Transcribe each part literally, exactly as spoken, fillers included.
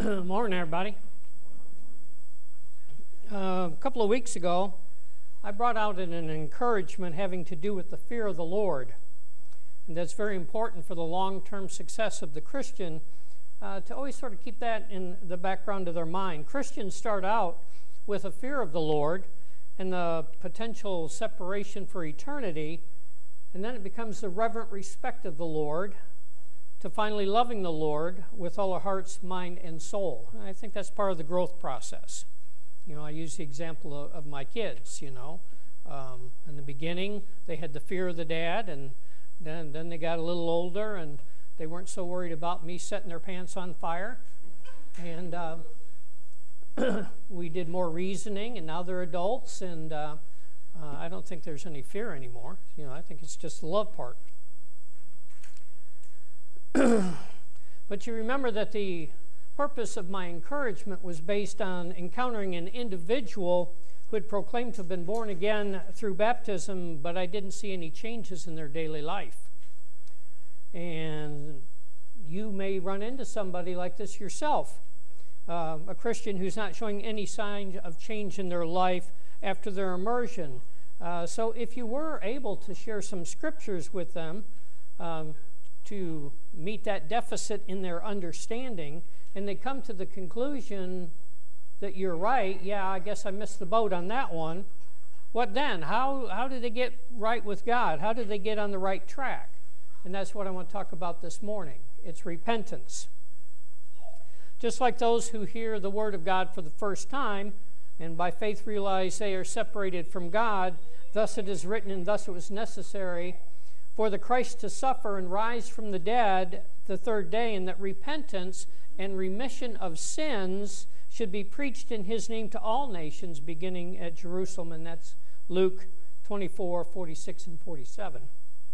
Morning, everybody. Uh, a couple of weeks ago, I brought out an, an encouragement having to do with the fear of the Lord. And that's very important for the long-term success of the Christian, uh, to always sort of keep that in the background of their mind. Christians start out with a fear of the Lord and the potential separation for eternity, and then it becomes the reverent respect of the Lord, to finally loving the Lord with all our hearts, mind, and soul. And I think that's part of the growth process. You know, I use the example of, of my kids, you know. Um, in the beginning, they had the fear of the dad, and then, then they got a little older, and they weren't so worried about me setting their pants on fire. And uh, we did more reasoning, and now they're adults, and uh, uh, I don't think there's any fear anymore. You know, I think it's just the love part. But you remember that the purpose of my encouragement was based on encountering an individual who had proclaimed to have been born again through baptism, but I didn't see any changes in their daily life. And you may run into somebody like this yourself, uh, a Christian who's not showing any sign of change in their life after their immersion. Uh, so if you were able to share some scriptures with them, um, to meet that deficit in their understanding, and they come to the conclusion that you're right, yeah, I guess I missed the boat on that one. What then? How, how do they get right with God? How do they get on the right track? And that's what I want to talk about this morning. It's repentance. Just like those who hear the Word of God for the first time, and by faith realize they are separated from God, thus it is written, and thus it was necessary for the Christ to suffer and rise from the dead the third day, and that repentance and remission of sins should be preached in his name to all nations, beginning at Jerusalem, and that's Luke twenty-four, forty-six, and forty-seven.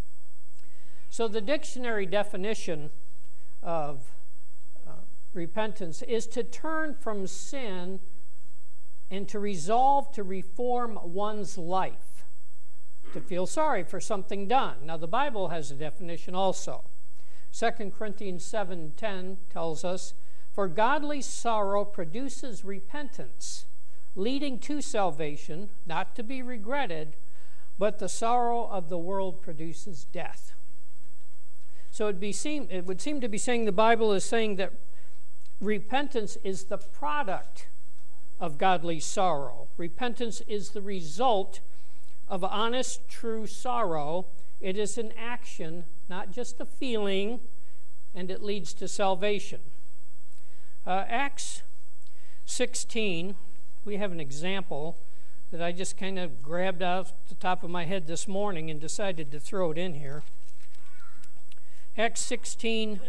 So the dictionary definition of uh, repentance is to turn from sin and to resolve to reform one's life, to feel sorry for something done. Now, the Bible has a definition also. Second Corinthians seven ten tells us, "For godly sorrow produces repentance, leading to salvation, not to be regretted, but the sorrow of the world produces death." So it'd be seem, it would seem to be saying the Bible is saying that repentance is the product of godly sorrow. Repentance is the result of honest, true sorrow. It is an action, not just a feeling, and it leads to salvation. Uh, Acts sixteen, we have an example that I just kind of grabbed off the top of my head this morning and decided to throw it in here. Acts sixteen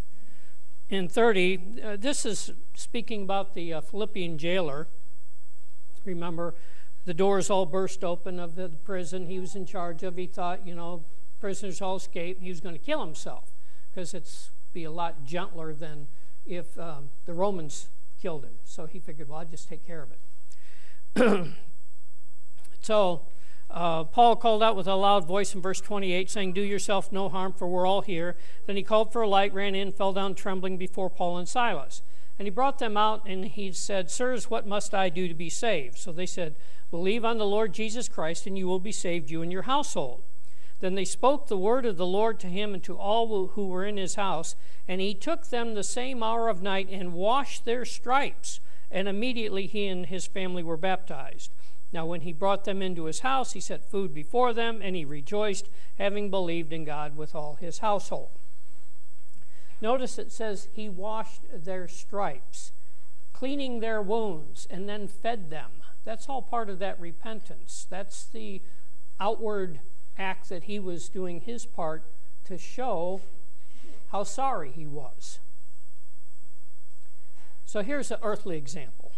and thirty, uh, this is speaking about the uh, Philippian jailer. Remember, the doors all burst open of the prison he was in charge of. He thought, you know, prisoners all escaped. He was going to kill himself because it's be a lot gentler than if um, the Romans killed him. So he figured, well, I'll just take care of it. So uh, Paul called out with a loud voice in verse twenty-eight, saying, "Do yourself no harm, for we're all here." Then he called for a light, ran in, fell down trembling before Paul and Silas. And he brought them out, and he said, "Sirs, what must I do to be saved?" So they said, "Believe on the Lord Jesus Christ, and you will be saved, you and your household." Then they spoke the word of the Lord to him and to all who were in his house. And he took them the same hour of night and washed their stripes. And immediately he and his family were baptized. Now when he brought them into his house, he set food before them, and he rejoiced, having believed in God with all his household. Notice it says he washed their stripes, cleaning their wounds, and then fed them. That's all part of that repentance. That's the outward act that he was doing his part to show how sorry he was. So here's an earthly example.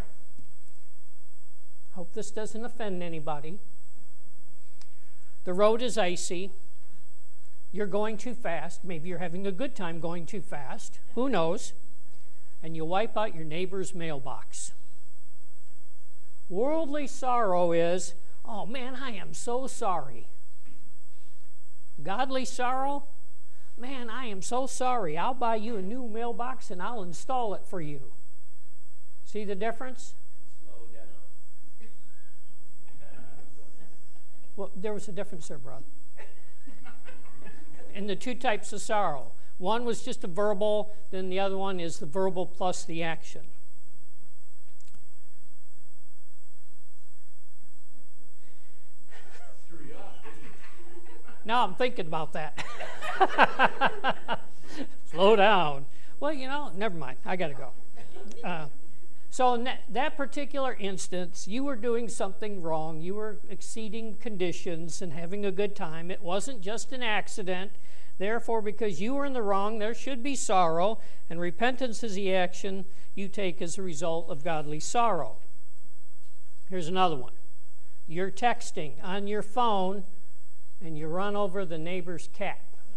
Hope this doesn't offend anybody. The road is icy. You're going too fast. Maybe you're having a good time going too fast. Who knows? And you wipe out your neighbor's mailbox. Worldly sorrow is, "Oh man, I am so sorry." Godly sorrow, man, I am so sorry. I'll buy you a new mailbox and I'll install it for you. See the difference? Slow down. Well, there was a difference there, brother. And the two types of sorrow. One was just a verbal, then the other one is the verbal plus the action. Now I'm thinking about that. Slow down. Well, you know, never mind. I got to go. Uh, so in that, that particular instance, you were doing something wrong. You were exceeding conditions and having a good time. It wasn't just an accident. Therefore, because you were in the wrong, there should be sorrow, and repentance is the action you take as a result of godly sorrow. Here's another one. You're texting on your phone, and you run over the neighbor's cat.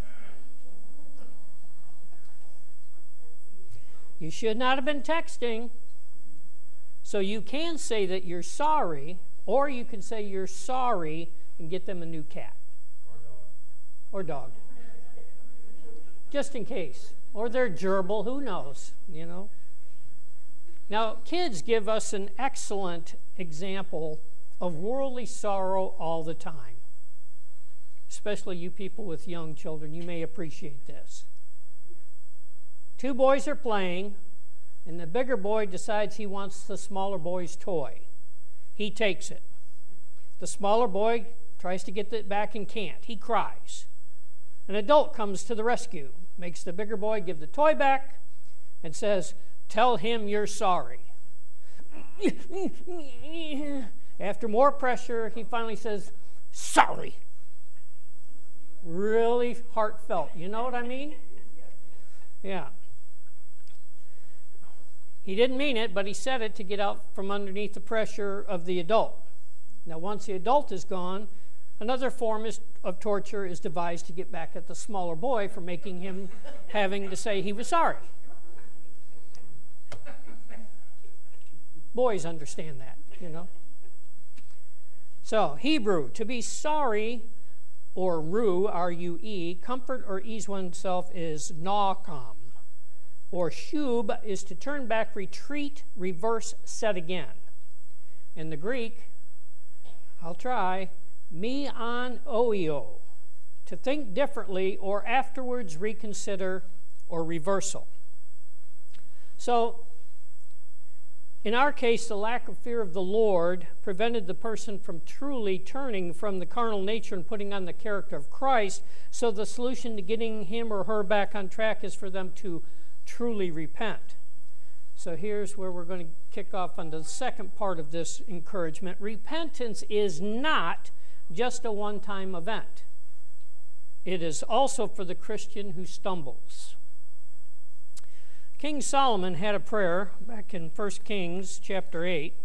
You should not have been texting. So you can say that you're sorry, or you can say you're sorry and get them a new cat. Or dog. Or dog. Just in case. Or they're gerbil, who knows, you know. Now, kids give us an excellent example of worldly sorrow all the time. Especially you people with young children, you may appreciate this. Two boys are playing, and the bigger boy decides he wants the smaller boy's toy. He takes it. The smaller boy tries to get it back and can't. He cries. An adult comes to the rescue, makes the bigger boy give the toy back, and says, "Tell him you're sorry." After more pressure, he finally says, "Sorry." Really heartfelt. You know what I mean? Yeah. He didn't mean it, but he said it to get out from underneath the pressure of the adult. Now, once the adult is gone, another form is, of torture is devised to get back at the smaller boy for making him having to say he was sorry. Boys understand that, you know. So, Hebrew, to be sorry, or ru, R U E, comfort or ease oneself is nakam. Or shub is to turn back, retreat, reverse, set again. In the Greek, I'll try, me on oio, to think differently or afterwards reconsider or reversal. So, in our case, the lack of fear of the Lord prevented the person from truly turning from the carnal nature and putting on the character of Christ. So the solution to getting him or her back on track is for them to truly repent. So here's where we're going to kick off on the second part of this encouragement. Repentance is not just a one-time event. It is also for the Christian who stumbles. King Solomon had a prayer back in First Kings chapter eight.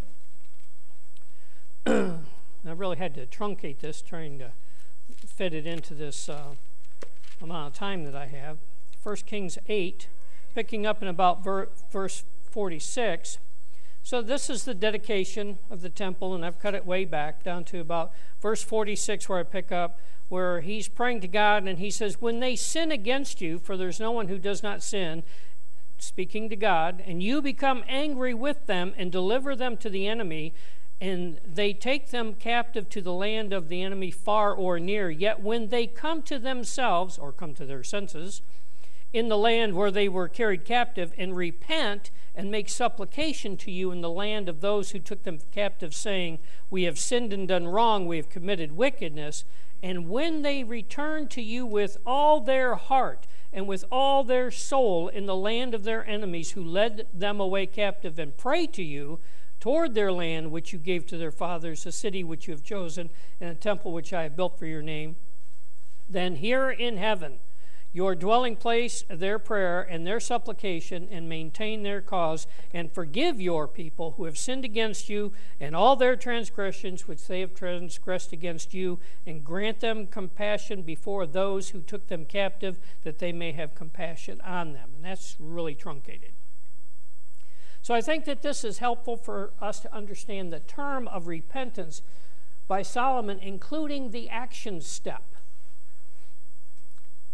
I really had to truncate this, trying to fit it into this uh, amount of time that I have. First Kings eight, picking up in about ver- verse forty-six. So this is the dedication of the temple, and I've cut it way back down to about verse forty-six where I pick up, where he's praying to God, and he says, "When they sin against you, for there's no one who does not sin," speaking to God, "and you become angry with them and deliver them to the enemy, and they take them captive to the land of the enemy far or near, yet when they come to themselves," or come to their senses, "in the land where they were carried captive, and repent and make supplication to you in the land of those who took them captive, saying, 'We have sinned and done wrong, we have committed wickedness,' and when they return to you with all their heart and with all their soul in the land of their enemies who led them away captive, and pray to you toward their land which you gave to their fathers, a city which you have chosen, and a temple which I have built for your name, then hear in heaven your dwelling place their prayer and their supplication, and maintain their cause, and forgive your people who have sinned against you, and all their transgressions which they have transgressed against you, and grant them compassion before those who took them captive, that they may have compassion on them." And that's really truncated. So I think that this is helpful for us to understand the term of repentance by Solomon, including the action step.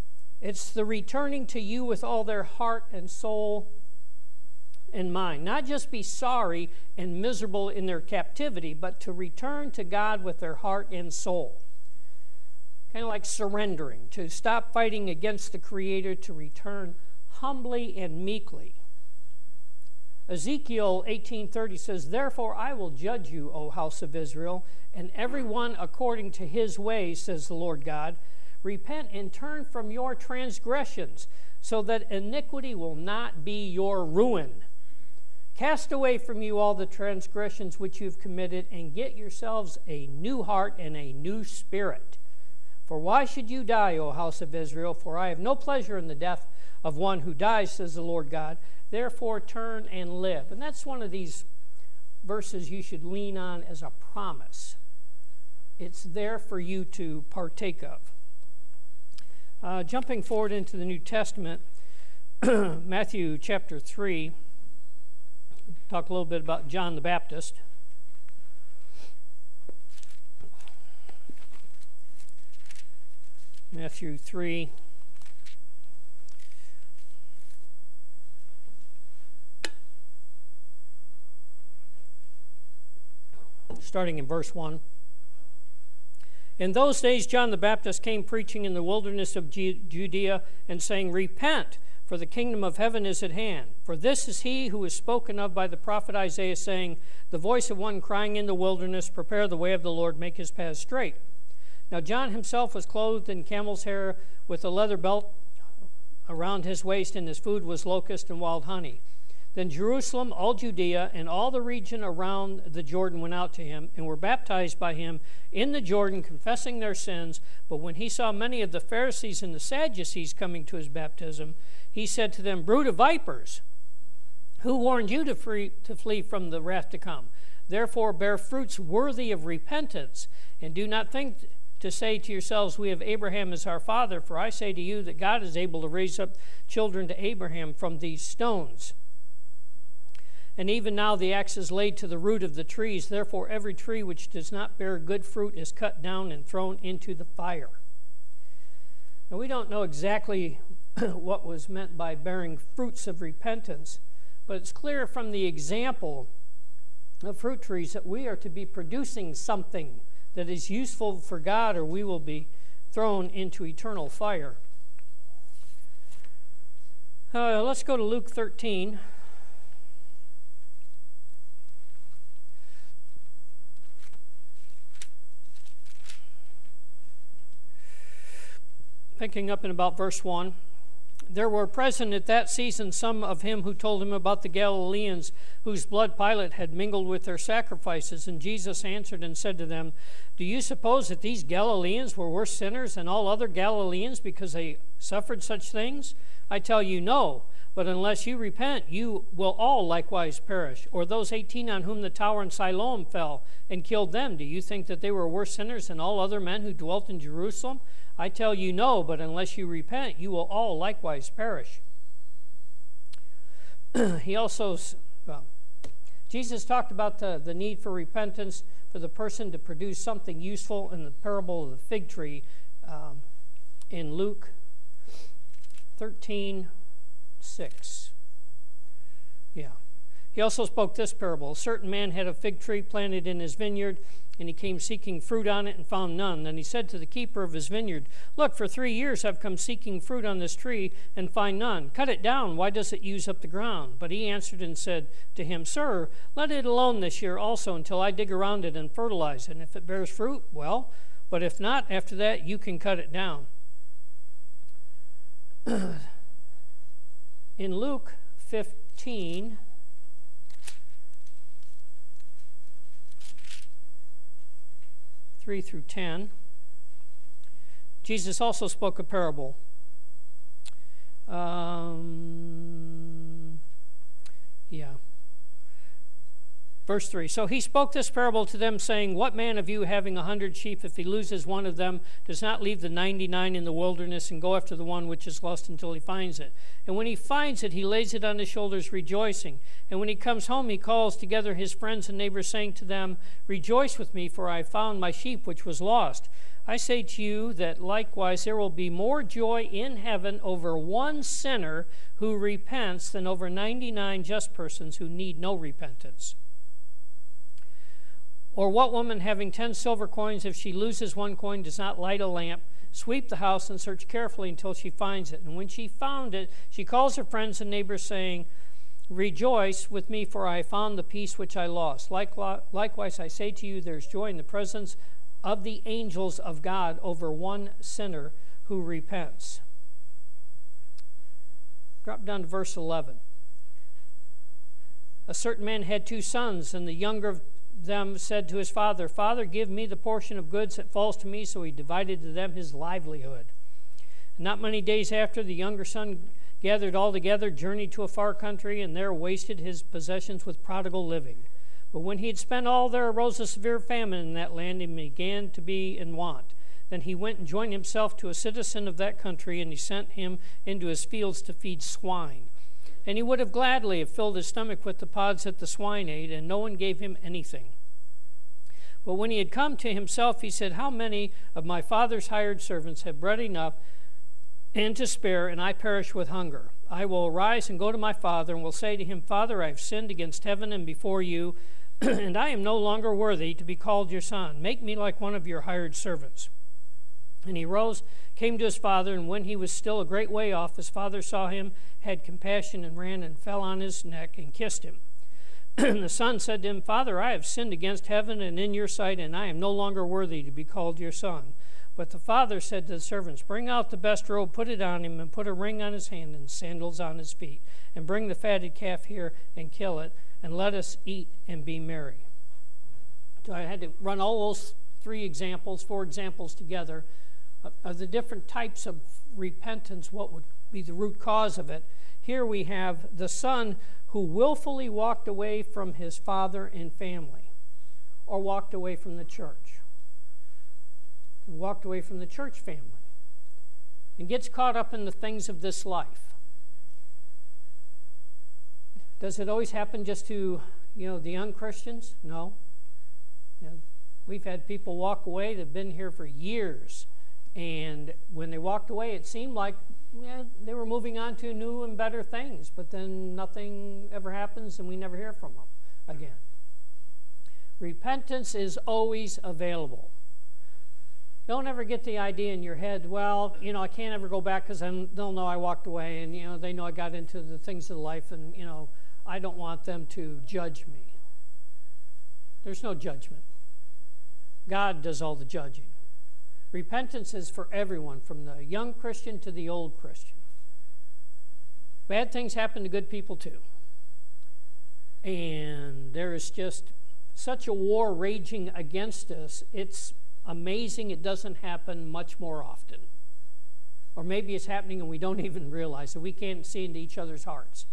It's the returning to you with all their heart and soul and mind. Not just be sorry and miserable in their captivity, but to return to God with their heart and soul. Kind of like surrendering, to stop fighting against the Creator, to return humbly and meekly. Ezekiel eighteen thirty says, "Therefore I will judge you, O house of Israel, and every one according to his ways, says the Lord God. Repent and turn from your transgressions, so that iniquity will not be your ruin. Cast away from you all the transgressions which you've committed, and get yourselves a new heart and a new spirit. For why should you die, O house of Israel? For I have no pleasure in the death of one who dies, says the Lord God. Therefore turn and live." And that's one of these verses you should lean on as a promise. It's there for you to partake of. Uh, jumping forward into the New Testament, Matthew chapter three, talk a little bit about John the Baptist. Matthew three. Starting in verse one. "In those days John the Baptist came preaching in the wilderness of Judea and saying, 'Repent, for the kingdom of heaven is at hand. For this is he who is spoken of by the prophet Isaiah, saying, the voice of one crying in the wilderness, prepare the way of the Lord, make his paths straight.' Now John himself was clothed in camel's hair with a leather belt around his waist, and his food was locust and wild honey. Then Jerusalem, all Judea, and all the region around the Jordan went out to him, and were baptized by him in the Jordan, confessing their sins. But when he saw many of the Pharisees and the Sadducees coming to his baptism, he said to them, 'Brood of vipers, who warned you to, free, to flee from the wrath to come? Therefore bear fruits worthy of repentance, and do not think to say to yourselves, we have Abraham as our father. For I say to you that God is able to raise up children to Abraham from these stones. And even now the axe is laid to the root of the trees. Therefore every tree which does not bear good fruit is cut down and thrown into the fire.'" Now we don't know exactly what was meant by bearing fruits of repentance, but it's clear from the example of fruit trees that we are to be producing something that is useful for God, or we will be thrown into eternal fire. Uh, let's go to Luke thirteen. Picking up in about verse one. "There were present at that season some of him who told him about the Galileans, whose blood Pilate had mingled with their sacrifices. And Jesus answered and said to them, 'Do you suppose that these Galileans were worse sinners than all other Galileans because they suffered such things? I tell you, no. But unless you repent, you will all likewise perish. Or those eighteen on whom the tower in Siloam fell and killed them, do you think that they were worse sinners than all other men who dwelt in Jerusalem? I tell you, no, but unless you repent, you will all likewise perish.'" He also, well, Jesus talked about the, the need for repentance for the person to produce something useful in the parable of the fig tree um, in Luke thirteen six. Yeah. He also spoke this parable. "A certain man had a fig tree planted in his vineyard, and he came seeking fruit on it and found none. Then he said to the keeper of his vineyard, 'Look, for three years I've come seeking fruit on this tree and find none. Cut it down. Why does it use up the ground?' But he answered and said to him, 'Sir, let it alone this year also until I dig around it and fertilize it. And if it bears fruit, well, but if not, after that you can cut it down.'" In Luke fifteen, three through ten, Jesus also spoke a parable. Um, yeah. Verse three, "So he spoke this parable to them, saying, What man of you, having a hundred sheep, if he loses one of them, does not leave the ninety-nine in the wilderness and go after the one which is lost until he finds it? And when he finds it, he lays it on his shoulders, rejoicing. And when he comes home, he calls together his friends and neighbors, saying to them, Rejoice with me, for I have found my sheep which was lost. I say to you that likewise there will be more joy in heaven over one sinner who repents than over ninety-nine just persons who need no repentance. Or what woman having ten silver coins, if she loses one coin, does not light a lamp, sweep the house, and search carefully until she finds it? And when she found it, she calls her friends and neighbors, saying, Rejoice with me, for I have found the piece which I lost. Likewise, I say to you, there's joy in the presence of the angels of God over one sinner who repents. Drop down to verse eleven. A certain man had two sons, and the younger of them said to his father, Father, give me the portion of goods that falls to me. So he divided to them his livelihood. And not many days after, the younger son gathered all together, journeyed to a far country, and there wasted his possessions with prodigal living. But when he had spent all, there arose a severe famine in that land, and began to be in want. Then he went and joined himself to a citizen of that country, and he sent him into his fields to feed swine. And he would have gladly have filled his stomach with the pods that the swine ate, and no one gave him anything. But when he had come to himself, he said, How many of my father's hired servants have bread enough and to spare, and I perish with hunger? I will arise and go to my father, and will say to him, Father, I have sinned against heaven and before you, and I am no longer worthy to be called your son. Make me like one of your hired servants. And he rose, came to his father, and when he was still a great way off, his father saw him, had compassion, and ran and fell on his neck and kissed him. And the son said to him, Father, I have sinned against heaven and in your sight, and I am no longer worthy to be called your son. But the father said to the servants, Bring out the best robe, put it on him, and put a ring on his hand and sandals on his feet. And bring the fatted calf here and kill it, and let us eat and be merry. So I had to run all those three examples, four examples together of the different types of repentance, what would be the root cause of it. Here we have the son who willfully walked away from his father and family, or walked away from the church. Walked away from the church family and gets caught up in the things of this life. Does it always happen just to, you know, the young Christians? No. You know, we've had people walk away that have been here for years, and when they walked away, it seemed like yeah, they were moving on to new and better things, but then nothing ever happens, and we never hear from them again. Repentance is always available. Don't ever get the idea in your head, well, you know, I can't ever go back because they'll know I walked away, and, you know, they know I got into the things of life, and, you know, I don't want them to judge me. There's no judgment. God does all the judging. Repentance is for everyone, from the young Christian to the old Christian. Bad things happen to good people too. And there is just such a war raging against us, it's amazing it doesn't happen much more often. Or maybe it's happening and we don't even realize it. We can't see into each other's hearts.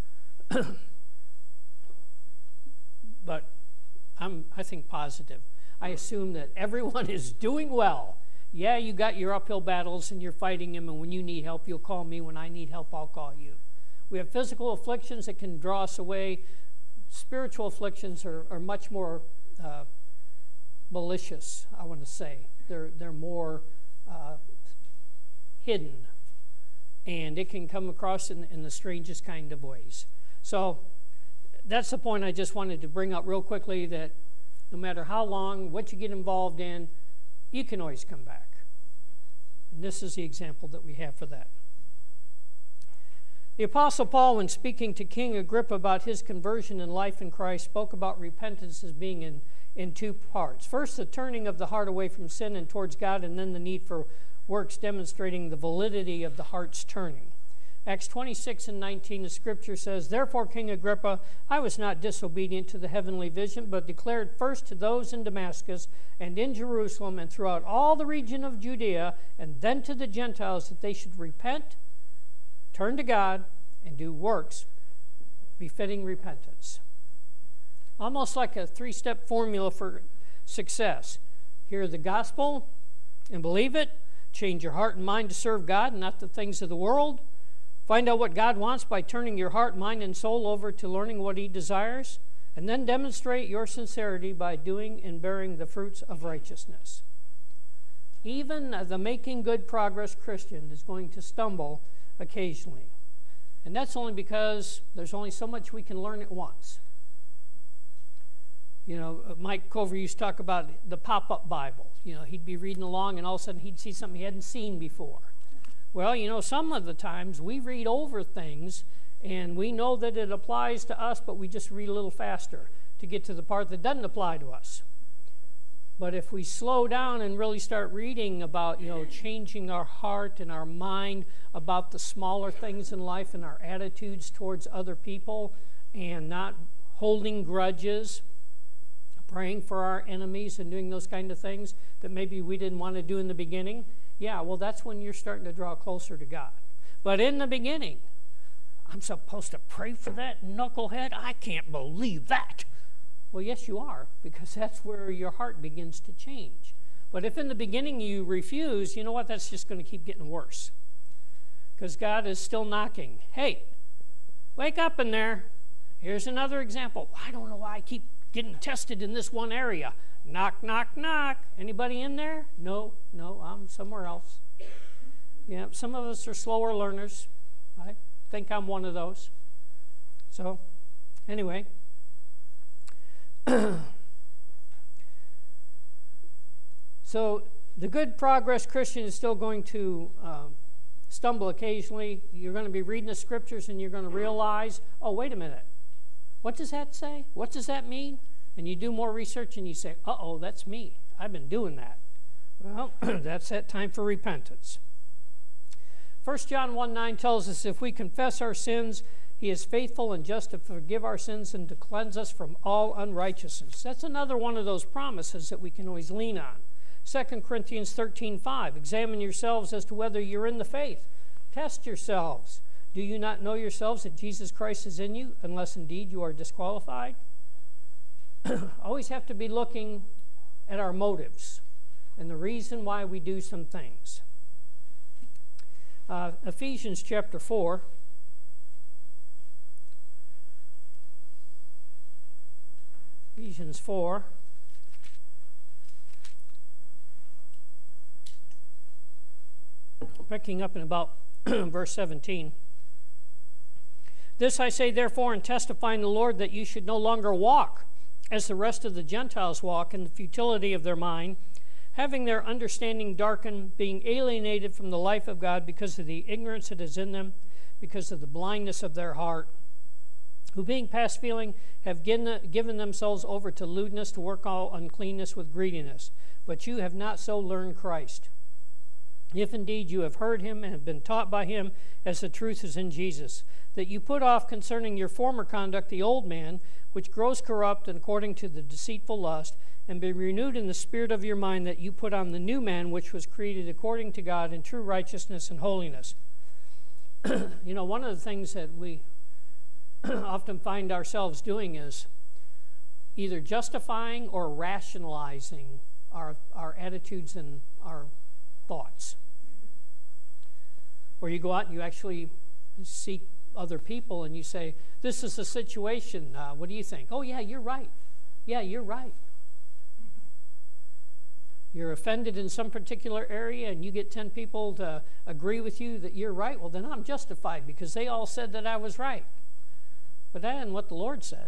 But I'm, I think positive. I assume that everyone is doing well. Yeah, you got your uphill battles and you're fighting them, and when you need help, you'll call me. When I need help, I'll call you. We have physical afflictions that can draw us away. Spiritual afflictions are, are much more uh, malicious, I want to say. They're, they're more uh, hidden, and it can come across in, in the strangest kind of ways. So that's the point I just wanted to bring up real quickly, that no matter how long, what you get involved in, you can always come back. And this is the example that we have for that. The Apostle Paul, when speaking to King Agrippa about his conversion and life in Christ, spoke about repentance as being in, in two parts. First, the turning of the heart away from sin and towards God, and then the need for works demonstrating the validity of the heart's turning. Acts twenty-six and nineteen, the scripture says, Therefore, King Agrippa, I was not disobedient to the heavenly vision, but declared first to those in Damascus and in Jerusalem and throughout all the region of Judea, and then to the Gentiles, that they should repent, turn to God, and do works befitting repentance. Almost like a three-step formula for success. Hear the gospel and believe it. Change your heart and mind to serve God and not the things of the world. Find out what God wants by turning your heart, mind, and soul over to learning what He desires, and then demonstrate your sincerity by doing and bearing the fruits of righteousness. Even the making good progress Christian is going to stumble occasionally. And that's only because there's only so much we can learn at once. You know, Mike Cover used to talk about the pop-up Bible. You know, he'd be reading along and all of a sudden he'd see something he hadn't seen before. Well, you know, some of the times we read over things and we know that it applies to us, but we just read a little faster to get to the part that doesn't apply to us. But if we slow down and really start reading about, you know, changing our heart and our mind about the smaller things in life and our attitudes towards other people and not holding grudges, praying for our enemies and doing those kind of things that maybe we didn't want to do in the beginning, yeah, well, that's when you're starting to draw closer to God. But in the beginning, I'm supposed to pray for that knucklehead? I can't believe that. Well, yes, you are, because that's where your heart begins to change. But if in the beginning you refuse, you know what? That's just going to keep getting worse. Because God is still knocking. Hey, wake up in there. Here's another example. I don't know why I keep getting tested in this one area. Knock, knock, knock. Anybody in there? No, no, I'm somewhere else. Yeah, some of us are slower learners. I think I'm one of those. So, anyway. So, the good progress Christian is still going to uh, stumble occasionally. You're going to be reading the scriptures and you're going to realize, oh, wait a minute. What does that say? What does that mean? And you do more research and you say, uh-oh, that's me. I've been doing that. Well, that's that time for repentance. First John one nine tells us if we confess our sins, he is faithful and just to forgive our sins and to cleanse us from all unrighteousness. That's another one of those promises that we can always lean on. Second Corinthians thirteen five, examine yourselves as to whether you're in the faith. Test yourselves. Do you not know yourselves that Jesus Christ is in you, unless indeed you are disqualified? Always have to be looking at our motives and the reason why we do some things. Uh, Ephesians chapter four. Ephesians four. Picking up in about verse seventeen. This I say therefore and testify in the Lord that you should no longer walk as the rest of the Gentiles walk in the futility of their mind, having their understanding darkened, being alienated from the life of God because of the ignorance that is in them, because of the blindness of their heart, who being past feeling have given themselves over to lewdness, to work all uncleanness with greediness. But you have not so learned Christ. If indeed you have heard him and have been taught by him, as the truth is in Jesus, that you put off concerning your former conduct the old man, which grows corrupt and according to the deceitful lust, and be renewed in the spirit of your mind, that you put on the new man, which was created according to God in true righteousness and holiness. You know, one of the things that we often find ourselves doing is either justifying or rationalizing our, our attitudes and our thoughts. Or you go out and you actually seek other people and you say, this is the situation, uh, what do you think? Oh yeah, you're right. Yeah, you're right. You're offended in some particular area and you get ten people to agree with you that you're right. Well, then I'm justified because they all said that I was right. But that isn't what the Lord said.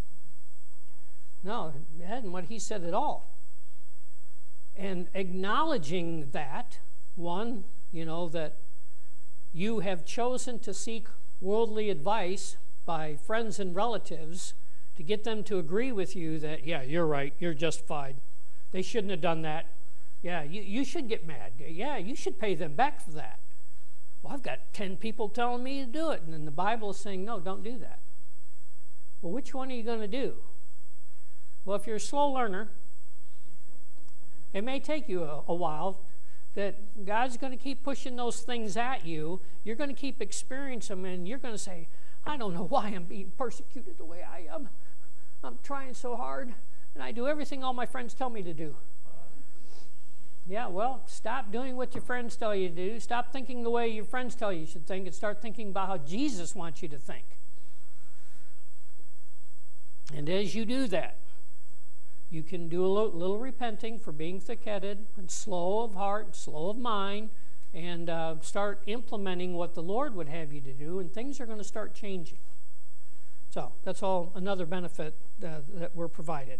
No, it isn't what he said at all. And acknowledging that, one, you know, that you have chosen to seek worldly advice by friends and relatives to get them to agree with you that, yeah, you're right, you're justified. They shouldn't have done that. Yeah, you, you should get mad. Yeah, you should pay them back for that. Well, I've got ten people telling me to do it, and then the Bible is saying, no, don't do that. Well, which one are you going to do? Well, if you're a slow learner, it may take you a, a while that God's going to keep pushing those things at you. You're going to keep experiencing them, and you're going to say, I don't know why I'm being persecuted the way I am. I'm trying so hard, and I do everything all my friends tell me to do. Yeah, well, stop doing what your friends tell you to do. Stop thinking the way your friends tell you you should think, and start thinking about how Jesus wants you to think. And as you do that, You can do a little, little repenting for being thick-headed and slow of heart, and slow of mind, and uh, start implementing what the Lord would have you to do, and things are going to start changing. So that's all another benefit uh, that we're provided.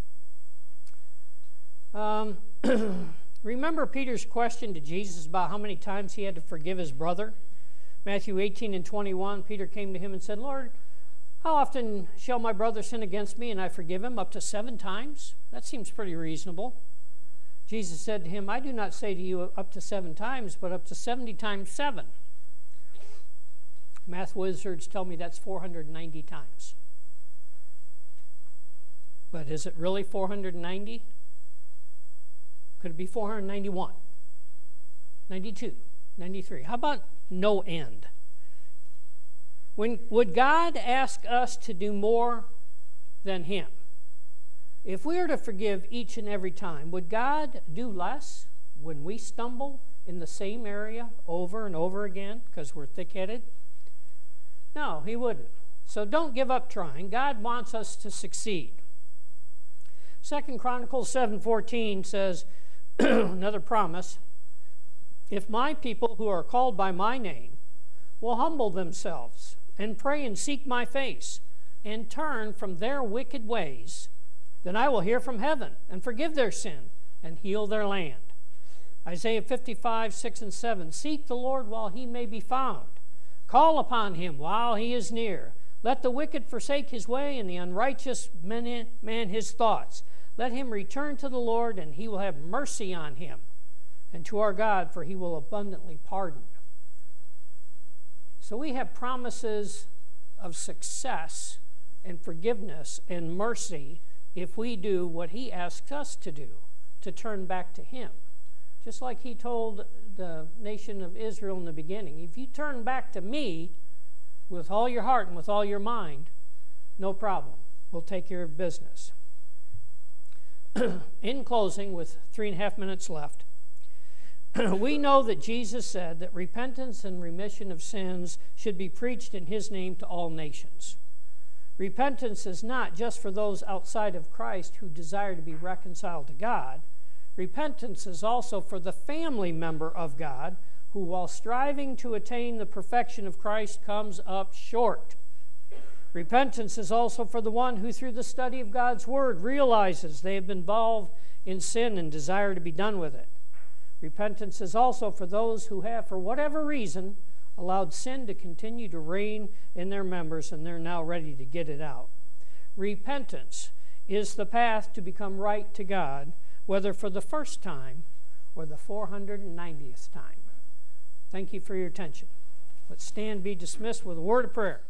Um, remember Peter's question to Jesus about how many times he had to forgive his brother? Matthew eighteen and twenty-one, Peter came to him and said, Lord, how often shall my brother sin against me and I forgive him? Up to seven times? That seems pretty reasonable. Jesus said to him, I do not say to you up to seven times, but up to seventy times seven. Math wizards tell me that's four hundred ninety times. But is it really four hundred ninety? Could it be four hundred ninety-one? ninety-two? ninety-three? How about no end? When, would God ask us to do more than Him? If we are to forgive each and every time, would God do less when we stumble in the same area over and over again because we're thick-headed? No, He wouldn't. So don't give up trying. God wants us to succeed. Second Chronicles seven fourteen says, another promise, if my people who are called by my name will humble themselves and pray and seek my face and turn from their wicked ways, then I will hear from heaven and forgive their sin and heal their land. Isaiah fifty-five, six and seven, seek the Lord while he may be found. Call upon him while he is near. Let the wicked forsake his way and the unrighteous man, man his thoughts. Let him return to the Lord, and he will have mercy on him, and to our God, for he will abundantly pardon. So we have promises of success and forgiveness and mercy if we do what he asks us to do, to turn back to him. Just like he told the nation of Israel in the beginning, if you turn back to me with all your heart and with all your mind, no problem. We'll take care of business. In closing, with three and a half minutes left, we know that Jesus said that repentance and remission of sins should be preached in his name to all nations. Repentance is not just for those outside of Christ who desire to be reconciled to God. Repentance is also for the family member of God who, while striving to attain the perfection of Christ, comes up short. Repentance is also for the one who, through the study of God's Word, realizes they have been involved in sin and desire to be done with it. Repentance is also for those who have, for whatever reason, allowed sin to continue to reign in their members and they're now ready to get it out. Repentance is the path to become right to God, whether for the first time or the four hundred ninetieth time. Thank you for your attention. Let's stand, be dismissed with a word of prayer.